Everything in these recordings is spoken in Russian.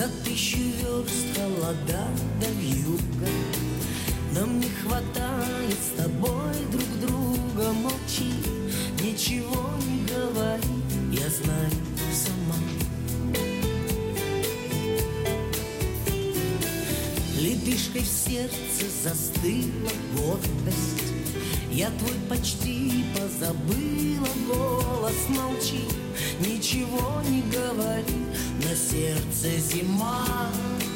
1000 верст холода да вьюга. Нам не хватает с тобой друг друга. Молчи, ничего не говори, я знаю сама. Ледышкой в сердце застыла гордость. Я твой почти позабыла голос. Молчи, ничего не говори, на сердце зима.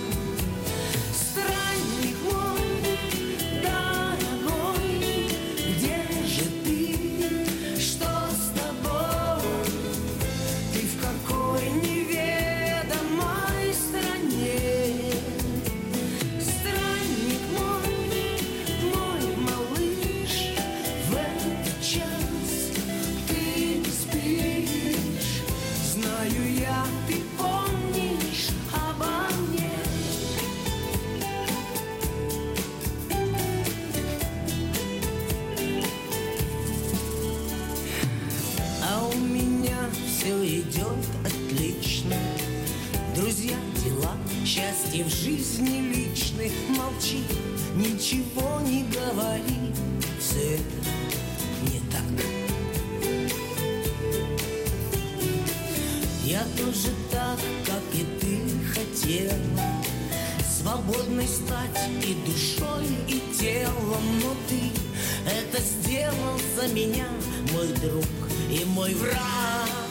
Странник мой, дорогой, где же ты? Что с тобой? Ты в какой неведомой стране? Странник мой малыш, в этот час ты не спишь. Знаю я, ты помнишь обо мне. А у меня все идет отлично. Друзья, дела, счастье в жизни личной. Молчи, ничего не говори, все это не так. Я тоже так, как и ты, хотела свободной стать и душой, и телом. Но ты это сделал за меня, мой друг и мой враг.